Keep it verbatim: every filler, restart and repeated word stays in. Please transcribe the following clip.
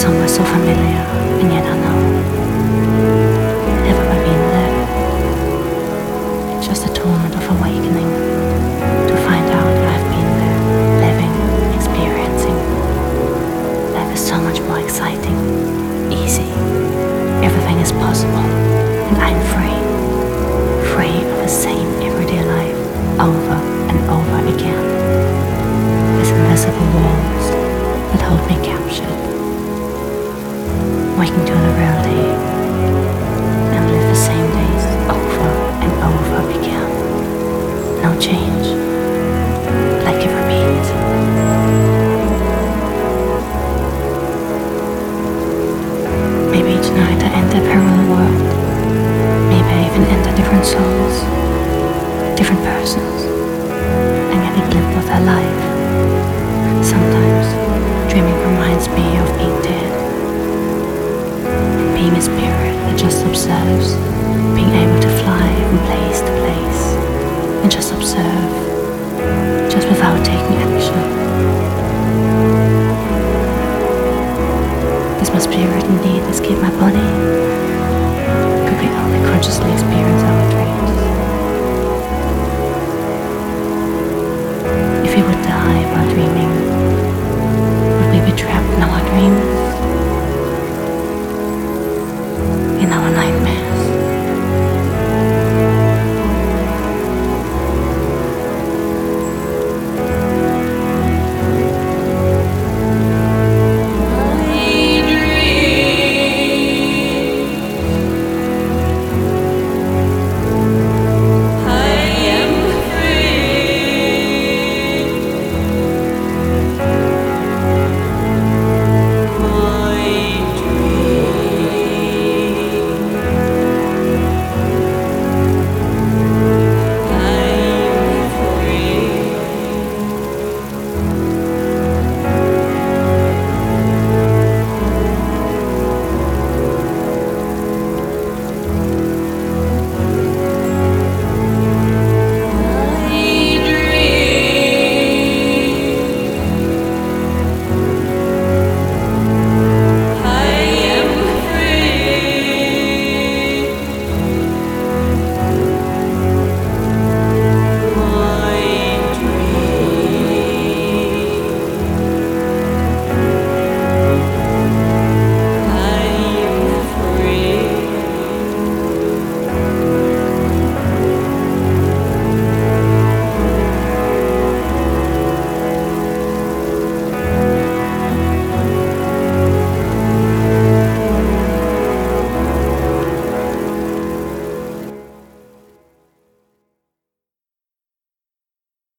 somewhere so familiar and yet unknown. Have I ever been there? It's just a torment of awakening to find out I've been there, living, experiencing. Life is so much more exciting, easy. Everything is possible, and I'm free. Free of the same everyday life over and over again. With invisible walls that hold me captured. Waking to a real day and live the same days over and over again. No change, like a repeat. Maybe each night I enter a parallel world. Maybe I even enter different souls, different persons, and get a glimpse of their life. Sometimes dreaming reminds me of being dead. Being a spirit that just observes, being able to fly from place to place, and just observe, just without taking action. Does my spirit indeed escape my body? Could we only consciously experience our dreams? If we would die while dreaming, would we be trapped in our dream?